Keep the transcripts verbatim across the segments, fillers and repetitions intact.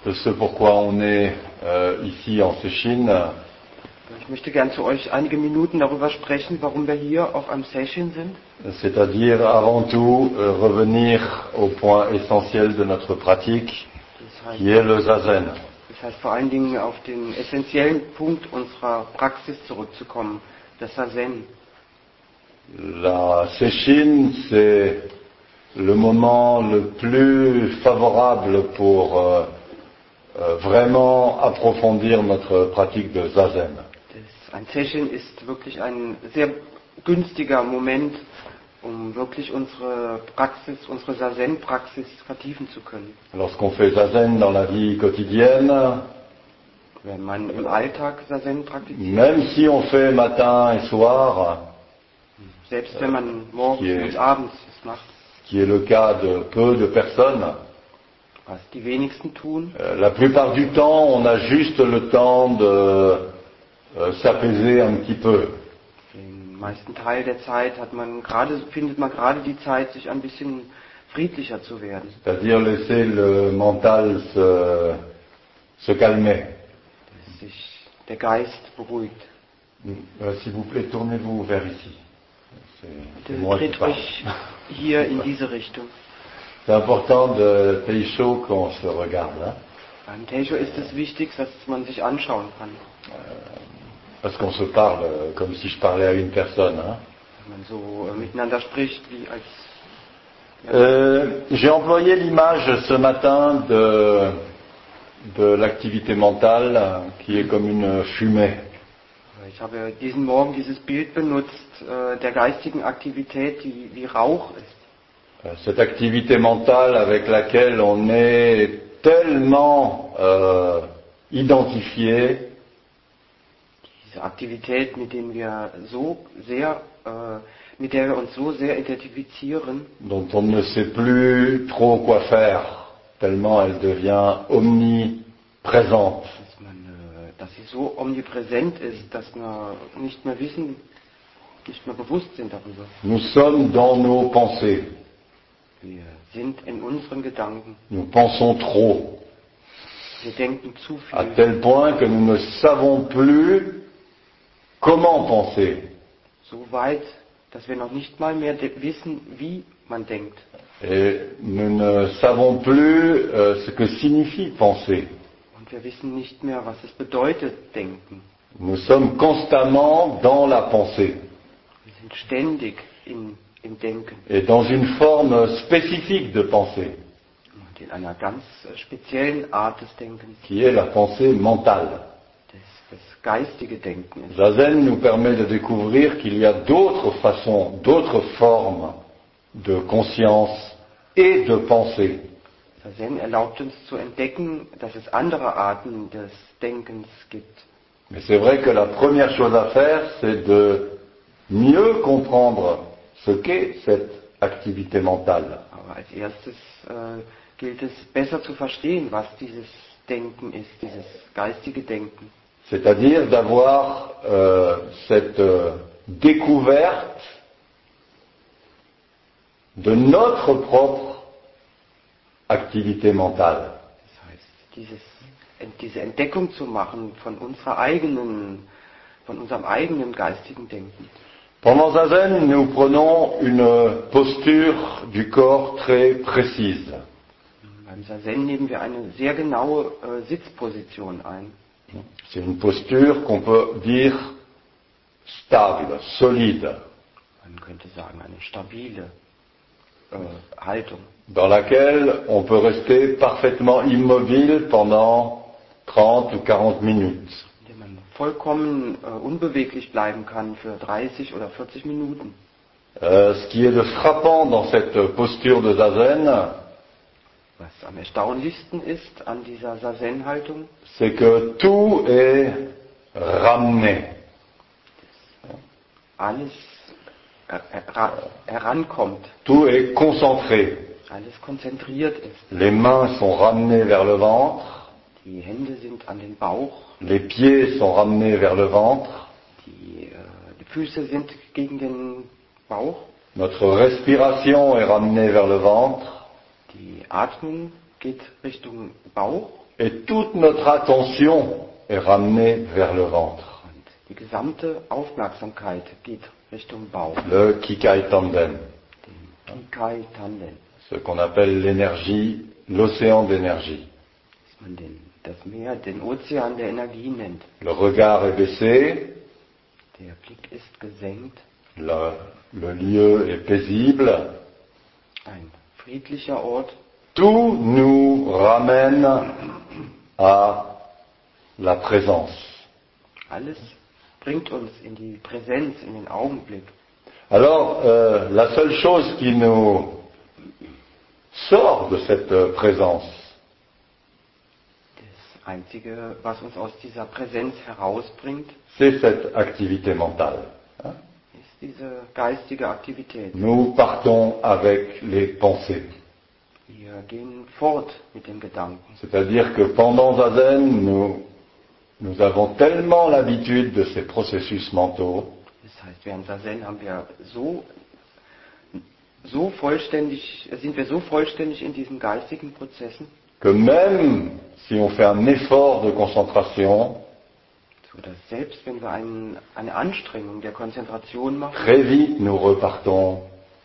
de ce pourquoi on est euh, ici en Sechine. Ich möchte gern zu euch einige Minuten darüber sprechen, warum wir hier auf einem Session sind. C'est-à-dire avant tout euh, revenir au point essentiel de notre pratique, Das heißt, qui est le Zazen. das heißt vor allen Dingen auf den essentiellen Punkt unserer Praxis zurückzukommen, das Zazen. La Sechine, c'est le moment le plus favorable pour euh, euh, vraiment approfondir notre pratique de Zazen. Das, ein Session ist wirklich ein sehr günstiger Moment, um wirklich unsere Praxis, unsere Zazen-Praxis vertiefen zu können. Lorsqu'on fait Zazen dans la vie quotidienne, Wenn man im Alltag Zazen praktiziert, même si on fait matin et soir, selbst wenn man morgens qui est- und abends es macht, qui est le cas de peu de personnes, was die wenigsten tun, euh, la plupart du temps, on a juste le temps de euh, s'apaiser un petit peu. den meisten Teil der Zeit hat man gerade, findet man gerade die Zeit, sich ein bisschen friedlicher zu werden. C'est-à-dire laisser le mental se, se calmer. Dass sich der Geist beruhigt. Euh, S'il vous plaît, tournez-vous vers ici. C'est c'est Bitte moi qui dreht parle. euch hier in diese Richtung. C'est important de Teisho qu'on se regarde, hein, Beim Teisho ist es wichtig, dass man sich anschauen kann. parce qu'on se parle euh, comme si je parlais à une personne. Hein. Wenn man so äh, miteinander spricht, wie als... Euh, J'ai employé l'image ce matin de, de l'activité mentale euh, qui est comme une fumée. Ich habe diesen Morgen dieses Bild benutzt, äh, der geistigen Aktivität, die wie Rauch ist. Euh, Cette activité mentale avec laquelle on est tellement euh, identifié, Diese Aktivität, mit denen wir so sehr, äh, mit der wir uns so sehr identifizieren, dont on ne sait plus trop quoi faire, tellement elle devient omniprésente. dass man, äh, dass sie so omnipräsent ist, dass wir nicht mehr wissen, nicht mehr bewusst sind darüber. Nous sommes dans nos pensées. Wir sind in unseren Gedanken. Nous pensons trop, Wir denken zu à viel. tel point que nous ne savons plus comment penser. So weit, dass wir noch nicht mal mehr de- wissen, wie man denkt. Et nous ne savons plus euh, ce que signifie penser. Und wir wissen nicht mehr, was es bedeutet, denken. Nous sommes constamment dans la pensée Wir sind ständig in, im Denken et dans une forme spécifique de pensée, und in einer ganz äh, speziellen Art des Denkens, qui est la pensée mentale. das, das geistige Denken ist. Zazen nous permet de découvrir qu'il y a d'autres façons, d'autres formes de conscience et de pensée. Zazen erlaubt uns zu entdecken, dass es andere Arten des Denkens gibt. Mais c'est vrai que la première chose à faire, c'est de mieux comprendre ce qu'est cette activité mentale. Aber als erstes äh, gilt es, besser zu verstehen, was dieses Denken ist, dieses geistige Denken. C'est-à-dire d'avoir euh, cette euh, découverte de notre propre activité mentale. Das heißt, dieses, diese Entdeckung zu machen von unserer eigenen, von unserem eigenen geistigen Denken. Pendant Zazen, nous prenons une posture du corps très précise. Beim Zazen nehmen wir eine sehr genaue äh, Sitzposition ein. C'est une posture qu'on peut dire stable, solide, Man könnte sagen, eine stabile äh, Haltung, dans laquelle on peut rester parfaitement immobile pendant trente ou quarante minutes. in der man vollkommen äh, unbeweglich bleiben kann für dreißig oder vierzig Minuten. Euh, ce qui est de frappant dans cette posture de Zazen, Was am erstaunlichsten ist an dieser Zazen-Haltung, c'est que tout est ramené. alles äh, her herankommt, Tout est concentré. alles konzentriert ist. Les mains sont ramenées vers le ventre, Die Hände sind an den Bauch, les pieds sont ramenés vers le ventre, die, äh, die Füße sind gegen den Bauch, notre respiration est ramenée vers le ventre, die Atmung geht Richtung Bauch et toute notre attention est ramenée vers le ventre. Und die gesamte Aufmerksamkeit geht Richtung Bauch, Le Kikai Tanden, den Kikai Tanden, ce qu'on appelle l'énergie, l'océan d'énergie. dass man den, das Meer, den Ozean der Energie nennt. Le regard est baissé, Der Blick ist gesenkt, le, le lieu est paisible. ein friedlicher Ort. Tout nous ramène à la présence. Alles bringt uns in die Präsenz, in den Augenblick. Alors, euh, la seule chose qui nous sort de cette euh, présence, Das Einzige, was uns aus dieser Präsenz herausbringt, c'est cette activité mentale. hein. ist diese geistige Aktivität. Nous partons avec les pensées. Wir gehen fort mit den Gedanken. C'est-à-dire que pendant Zazen, nous, nous avons tellement l'habitude de ces processus mentaux Das heißt, während Zazen haben wir so, so vollständig, sind wir so vollständig in diesen geistigen Prozessen, que même si on fait un effort de concentration, so dass selbst wenn wir einen, eine Anstrengung der Konzentration machen, très vite nous repartons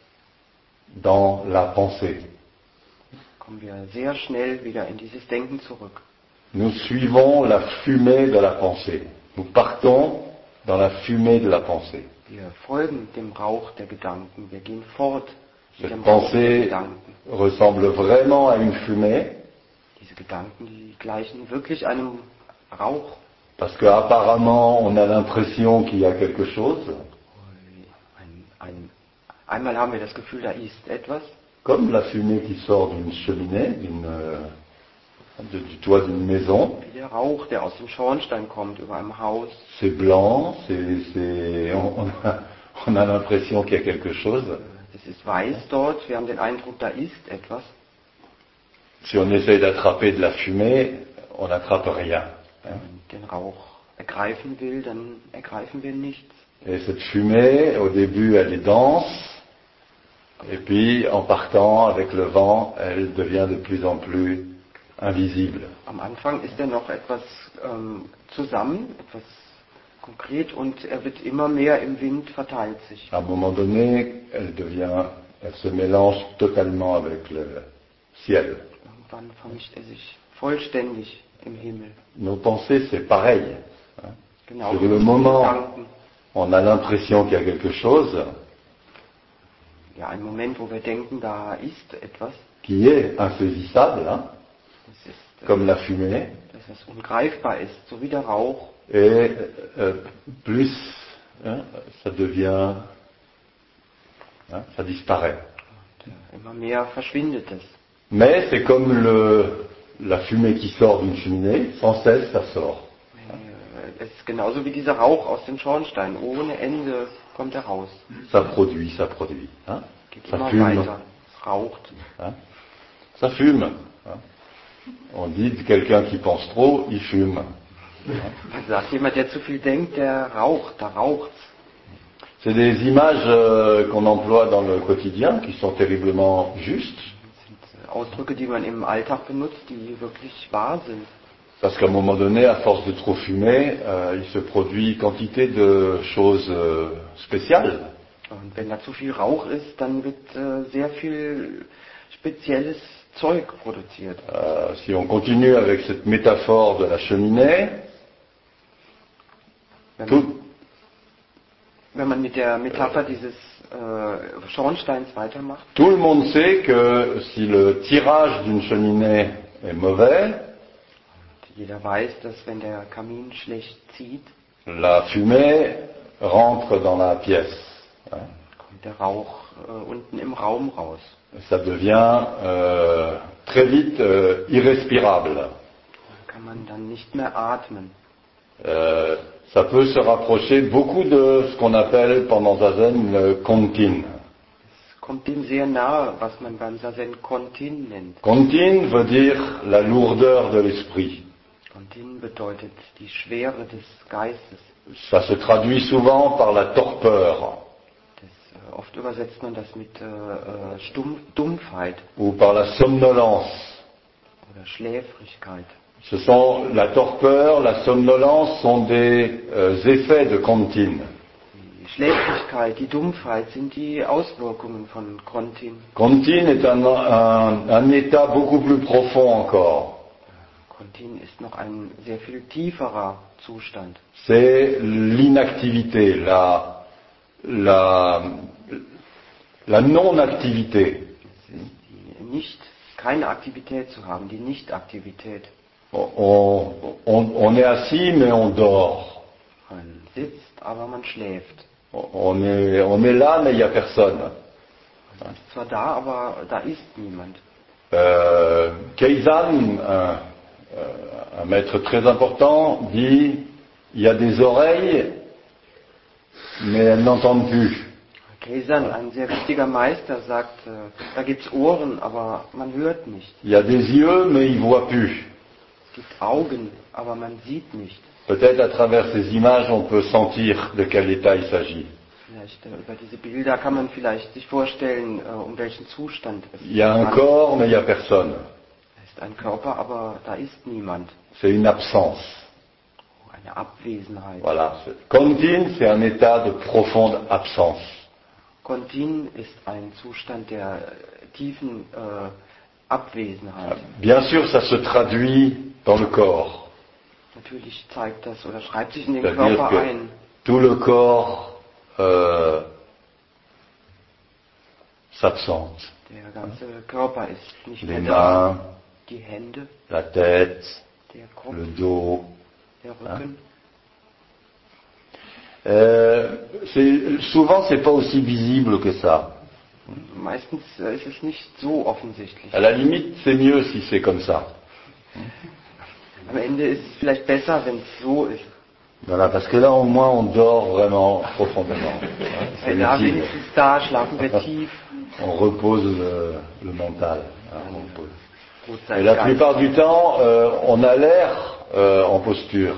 dans la pensée. kommen wir sehr schnell wieder in dieses Denken zurück. Nous suivons la fumée de la pensée. Nous partons dans la fumée de la pensée. Wir folgen dem Rauch der Gedanken. Wir gehen fort mit Cette dem Rauch der pensée Gedanken. ressemble vraiment à une fumée, Diese Gedanken, die gleichen wirklich einem Rauch. parce qu'apparemment on a l'impression qu'il y a quelque chose, Ein, ein, einmal haben wir das Gefühl, da ist etwas, comme la fumée qui sort d'une cheminée, d'une, euh, de- du toit d'une maison. wie der Rauch, der aus dem Schornstein kommt über einem Haus. C'est blanc, c'est, c'est, on, on a, on a l'impression qu'il y a quelque chose. Es ist weiß dort, wir haben den Eindruck, da ist etwas. Si on essaye d'attraper de la fumée, on n'attrape rien. Wenn man den Rauch ergreifen will, dann ergreifen wir nichts. Et cette fumée, au début, elle est dense, et puis en partant avec le vent, elle devient de plus en plus invisible. Am Anfang ist er noch etwas ähm, zusammen, etwas konkret und er wird immer mehr im Wind, verteilt sich. À un moment donné, elle devient, elle se mélange totalement avec le ciel. Irgendwann vermischt er sich vollständig im Himmel. Nos pensées, c'est pareil. hein. Genau Sur wie le unsere moment, Gedanken. on a l'impression qu'il y a quelque chose Ja, ein Moment, wo wir denken, da ist etwas. qui est insaisissable, hein, Das ist, äh, comme la fumée, dass es ungreifbar ist, so wie der Rauch. et euh, plus hein, ça devient, hein, ça disparaît. Und, äh, immer mehr verschwindet es. Mais c'est comme le, la fumée qui sort d'une cheminée, sans cesse ça sort. Äh, Es ist genauso wie dieser Rauch aus dem Schornstein. Ohne Ende kommt er raus. Ça produit, ça produit. Hein. Geht Ça immer fume. weiter. Es raucht. Hein. Ça fume. hein. On dit de quelqu'un qui pense trop, il fume. Man sagt, jemand, der zu viel denkt, der raucht, da raucht. C'est des images euh, qu'on emploie dans le quotidien qui sont terriblement justes, Das sind äh, Ausdrücke, die man im Alltag benutzt, die wirklich wahr sind. parce qu'à un moment donné, à force de trop fumer, euh, il se produit quantité de choses euh, spéciales. Und wenn da zu viel Rauch ist, dann wird äh, sehr viel spezielles Zeug produziert. Euh, si on continue avec cette métaphore de la cheminée, Wenn man, tout, wenn man mit der Metapher dieses äh, Schornsteins weitermacht, tout le monde sait que si le tirage d'une cheminée est mauvais, jeder weiß, dass wenn der Kamin schlecht zieht, la fumée rentre dans la pièce. hein. kommt der Rauch äh, unten im Raum raus. Ça devient euh, très vite euh, irrespirable. Da kann man dann nicht mehr atmen. Euh, ça peut se rapprocher beaucoup de ce qu'on appelle pendant Zazen le Kontin. Es kommt dem sehr nahe, was man beim Zazen Kontin nennt. Kontin veut dire la lourdeur de l'esprit. Kontin bedeutet die Schwere des Geistes. Ça se traduit souvent par la torpeur Das, äh, oft übersetzt man das mit äh, äh, Stumpf, Dumpfheit ou par la somnolence. oder Schläfrigkeit. Ce sont la torpeur, la somnolence sont des euh, effets de Kontin. Die Schläfrigkeit, die Dumpfheit sind die Auswirkungen von Kontin. Kontin est un, un, un état beaucoup plus profond encore. Kontin ist noch ein sehr viel tieferer Zustand. C'est l'inactivité, la, la, la non-activité. Es ist die nicht, keine Aktivität zu haben, die Nicht-Aktivität. On, on, on est assis mais on dort. Man sitzt, aber man schläft. On est, on est là mais il n'y a personne. Man ist zwar da, aber da ist niemand. Euh, Keizan, un, un maître très important, dit il y a des oreilles mais elles n'entendent plus. Keisan, ein sehr wichtiger Meister, sagt, äh, da gibt's Ohren, aber man hört nicht. Il y a des yeux mais ils voient plus. Es gibt Augen, aber man sieht nicht. Peut-être à travers ces images on peut sentir de quel état il s'agit. Vielleicht äh, über diese Bilder kann man vielleicht sich vorstellen, äh, um welchen Zustand es Il y a un handelt. corps mais il n'y a personne. Es ist ein Körper, aber da ist niemand. C'est une absence. Eine Abwesenheit. Voilà. Kontin, c'est un état de profonde absence. Kontin ist ein Zustand der äh, tiefen äh, Abwesenheit. Bien sûr, ça se traduit dans le corps. Natürlich zeigt das oder schreibt sich in den C'est-à-dire Körper que ein. tout le corps euh, s'absente. Der ganze Körper ist nicht Les mehr da. mains, Die Hände, la tête, der Kopf, le dos. der Rücken. Euh, c'est, souvent, c'est pas aussi visible que ça. Meistens äh, ist es nicht so offensichtlich. À la limite, c'est mieux si c'est comme ça. Am Ende ist es vielleicht besser, wenn es so ist. Voilà, parce que là, au moins, on dort vraiment profondément. C'est Weil da utile. wenigstens da schlafen wir tief. On repose le, le mental. hein, on repose. Gut Et sein la Geist. plupart du temps, euh, on a l'air euh, en posture.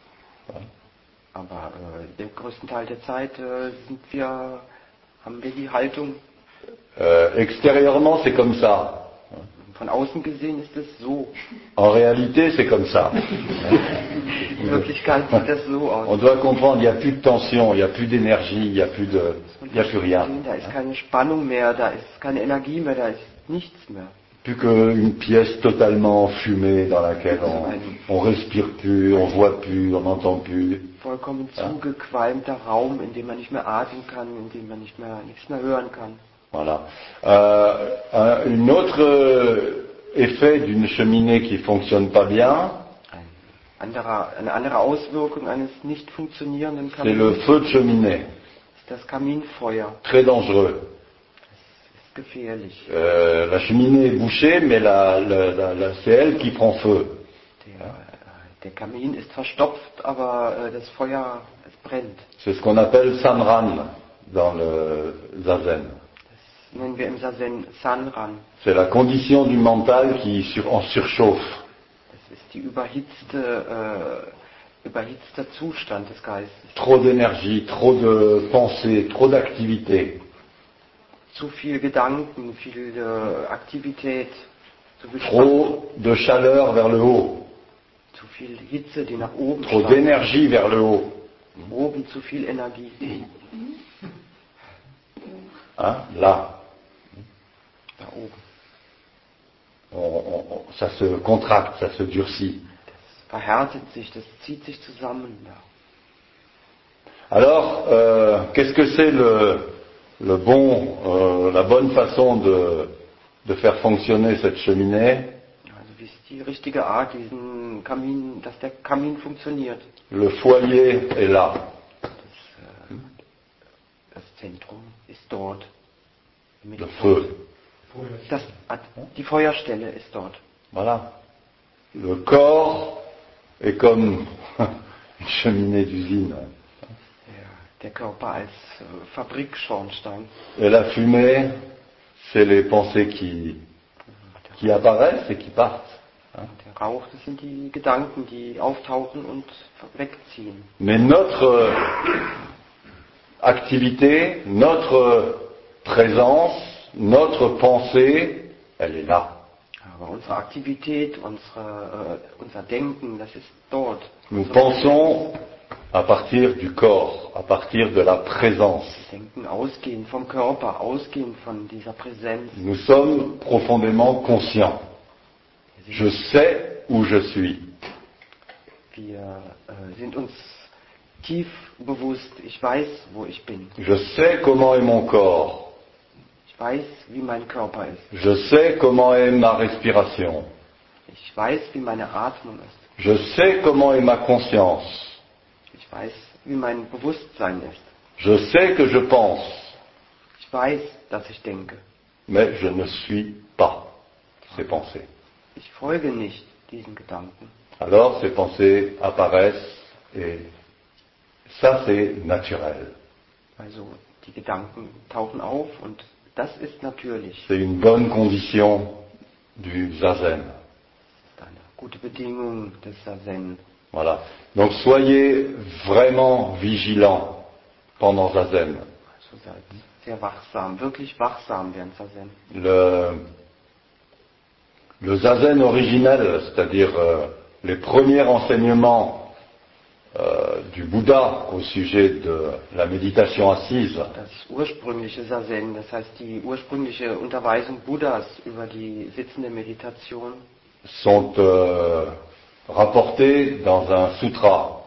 Aber äh, den größten Teil der Zeit äh, sind wir, haben wir die Haltung. Euh, extérieurement, c'est comme ça. Von außen gesehen ist es so. En réalité, c'est comme ça. In Wirklichkeit sieht das so On aus. doit comprendre, il n'y a plus de tension, il n'y a plus d'énergie, il n'y a plus de, il n'y a plus rien. Da ist keine Spannung mehr, da ist keine Energie mehr, da ist nichts mehr. Plus qu'une pièce totalement fumée dans laquelle on, on respire plus, on voit plus, on n'entend plus. Vollkommen zugequalmter Raum, in dem man nicht mehr atmen kann, in dem man nicht mehr, nichts mehr hören kann. Voilà. Euh, un une autre euh, effet d'une cheminée qui fonctionne pas bien, Ein anderer, eine andere Auswirkung eines nicht funktionierenden c'est le Kamins feu de cheminée, ist das Kaminfeuer. très dangereux. Das ist gefährlich. Euh, la cheminée est bouchée, mais la, la, la, la- c'est elle qui prend feu. Der, äh, der Kamin ist verstopft, aber äh, das Feuer, es brennt. C'est ce qu'on appelle Samran dans le Zazen. Das nennen wir im Sazen Sanran. C'est la condition du mental qui sur, en surchauffe. Das ist die überhitzte, äh, überhitzter Zustand des Geistes. Trop d'énergie, trop de pensée, trop d'activité. Zu viel Gedanken, viel äh, Aktivität, zu viel Spannung, Trop de chaleur vers le haut. zu viel Hitze, die nach oben Trop steigt. d'énergie vers le haut. Oben zu viel Energie. Hein, là. Da oben. On- on- on- ça se contracte, ça se durcit. Das verhärtet sich, das zieht sich zusammen. Da. Alors, euh, qu'est-ce que c'est le, le bon, euh, la bonne façon de, de faire fonctionner cette cheminée? Also wie ist die richtige Art, diesen Kamin, dass der Kamin funktioniert? Le foyer est là. Das, äh, das Zentrum ist dort. Im Le Mittelpunkt. feu. Das, die Feuerstelle ist dort. Voilà. Le corps est comme une cheminée d'usine. Der, der Körper als äh, Fabrikschornstein. Et la fumée, c'est les pensées qui, qui apparaissent et qui partent. Der Rauch, das sind die Gedanken, die auftauchen und wegziehen. Mais notre euh, activité, notre présence, notre pensée, elle est là. Aber unsere Aktivität, unsere, äh, unser Denken, das ist dort. Nous pensons à partir du corps, à partir de la présence. Wir denken ausgehend vom Körper, ausgehend von dieser Präsenz. Nous sommes profondément conscients. Je sais où je suis. Wir äh, sind uns tief bewusst, ich weiß, wo ich bin. Je sais comment est mon corps. Ich weiß, wie mein Körper ist. Je sais comment est ma respiration. Ich weiß, wie meine Atmung ist. Je sais comment est ma conscience. Ich weiß, wie mein Bewusstsein ist. Je sais que je pense, Ich weiß, dass ich denke. mais je ne suis pas ces pensées. Ich folge nicht diesen Gedanken. Alors ces pensées apparaissent et ça c'est naturel. Also die Gedanken tauchen auf und das ist natürlich. C'est une bonne condition du Zazen. Das ist eine gute Bedingung des Zazen. Voilà. Donc soyez vraiment vigilants pendant Zazen. Also seid sehr wachsam, wirklich wachsam während Zazen. Le, le Zazen originel, c'est-à-dire euh, les premiers enseignements euh, du Bouddha au sujet de la méditation assise, Das ursprüngliche Zazen, das heißt die ursprüngliche Unterweisung Buddhas über die sitzende Meditation, sont euh, rapportés dans un sutra.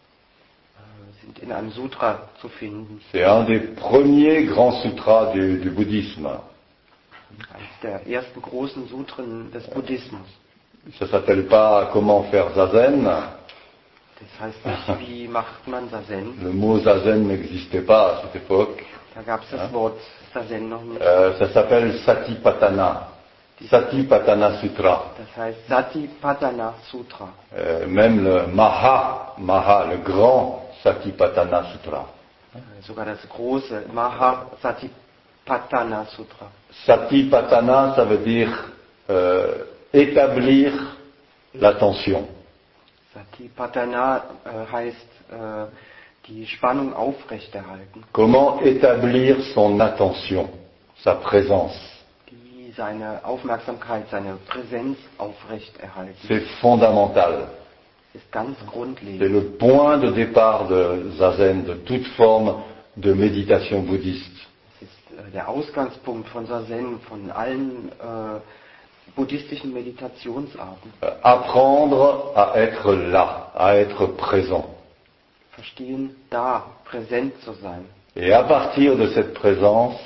äh, sind in einem Sutra zu finden. C'est un des premiers grands sutras du, du bouddhisme. Eines der ersten großen Sutren des Buddhismus. Ça s'appelle pas comment faire Zazen. Das heißt nicht, wie macht man Zazen. Le mot Zazen n'existait pas à cette époque. Da gab es das Wort Zazen noch nicht. Euh, ça s'appelle Satipatthana. Satipatthana Sutra. Das heißt Satipatthana Sutra. Euh, même le Maha, Maha, le grand Satipatthana Sutra. Äh, Sogar das große Maha Satipatthana Sutra. Satipatthana, ça veut dire euh, établir l'attention. Satipatthana äh, heißt äh, die Spannung aufrechterhalten, Comment établir son attention, sa présence. die seine Aufmerksamkeit, seine Präsenz aufrechterhalten. C'est fondamental. Das ist ganz C'est grundlegend. le point de départ de Zazen, de toute forme de méditation bouddhiste. Das ist äh, der Ausgangspunkt von Zazen, von allen äh, buddhistischen Meditationsarten. Euh, Apprendre à être là, à être présent. Verstehen, da präsent zu sein. Et à partir de cette présence,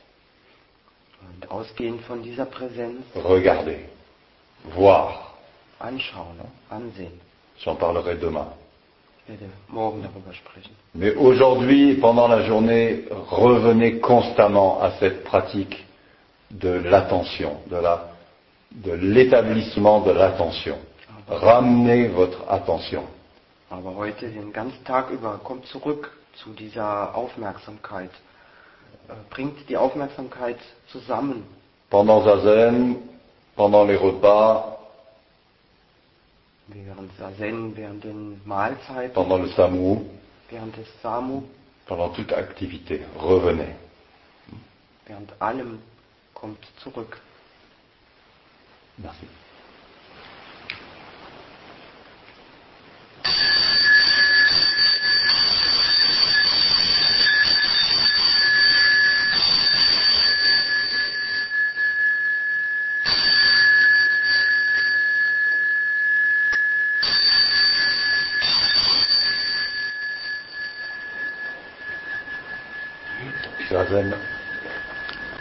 Und ausgehend von dieser Präsenz regarder, voir. anschauen, ansehen. J'en parlerai demain. Ich werde morgen darüber sprechen. Mais aujourd'hui, pendant la journée, revenez constamment à cette pratique de l'attention, de la, de l'établissement de l'attention. Ramenez votre attention. Aber heute den ganzen Tag über kommt zurück zu dieser Aufmerksamkeit. Äh, Bringt die Aufmerksamkeit zusammen. Pendant Zazen, pendant les repas, Während Zazen, während den Mahlzeiten, pendant le Samu, während des Samu, pendant toute activité. Revenez. während allem kommt zurück. Merci. Zazen.